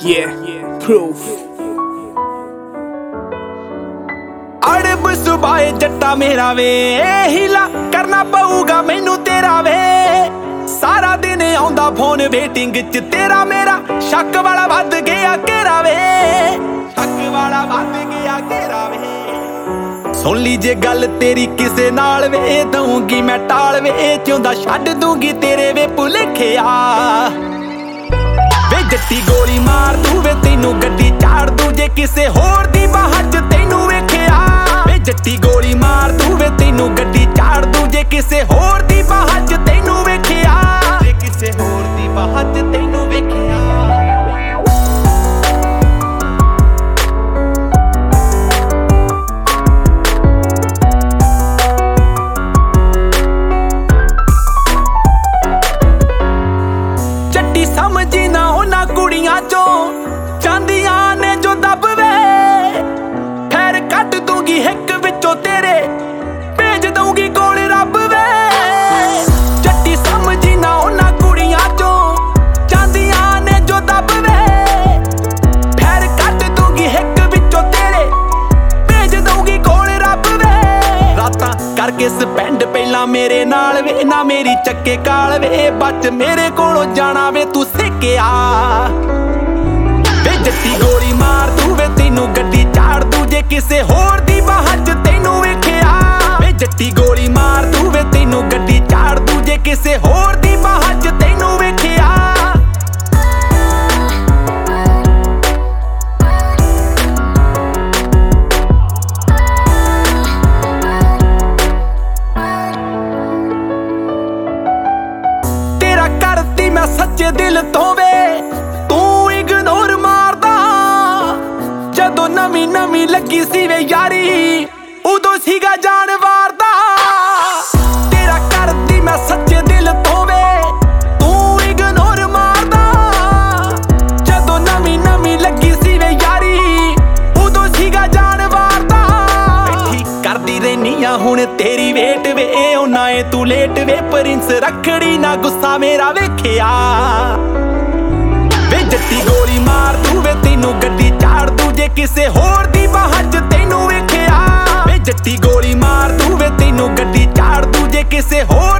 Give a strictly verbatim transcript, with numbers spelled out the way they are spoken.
Yeah, proof. अड़ब सुबाए जट्टा मेरा वे हिला करना पऊगा मैनू तेरा वे सारा दिन आउंदा फोन वेटिंग च तेरा मेरा शक वाला वध गया घेरा वे शक वाला वध गया घेरा वे सुन ली जे गल तेरी किसे नाल वे दूंगी मैं टाल वे चाहुंदा छड्ड दूंगी तेरे वे भुलेखिया वे जट्टी गोली मार दूं वे तैनू गड्डी चाड़ दूं जे किसे होर दी बाह च तैनू वेखिया वे जट्टी गोली मार दूं वे तैनू गड्डी चाड़ दूं जे किसे होर दी बाह च तैनू वेखिया जे किसे होर दी बाह च तैनू वेखिया जट्टी समझी ना उन्हां कुड़ियां चों चांदियां ने जो दब वे खैर कट दूंगी हिक विचों तेरे भेज दूंगी कोल रब वे जट्टी समझी ना उन्हां कुड़ियां चों चांदियां ने जो दब वे खैर कट दूंगी हिक विचों तेरे भेज दूंगी कोल रब वे रातां करके स्पेंड पहला मेरे नाल वे ना मेरी चक्के काल वे बच मेरे कोलों जाना वे तू सिक्किया वे जट्टी गोली मार दूं वे तैनू गड्डी चाड़ दूं जे किसे होर दी बाह च तैनू वेखिया वे जट्टी गोली मार दूं वे तैनू गड्डी चाड़ दूं जे किसे होर दी बाह च तैनू वेखिया तेरा करती मैं सच्चे दिल तो वे तू इग्नोर मारदा जदों नवी नवी लगी सी वे यारी उदों सीगा जान वारदा तेरा करती मैं सच्चे दिल तो वे तू इग्नोर मारदा जदों नवी नवी लगी सी वे यारी उदों सीगा जान वारदा बैठी करदी रहनी आ हुण तेरी वेट वे ओना ए तू लेट वे प्रिंस रखड़ी ना गुस्सा मेरा वेखिया वे जट्टी गोली मार दूं वे तैनू गड्डी चाड़ दूं जे किसे होर दी बाह च तैनू वेखिया वे जट्टी गोली मार दूं वे तैनू गड्डी चाड़ दूं जे किसे होर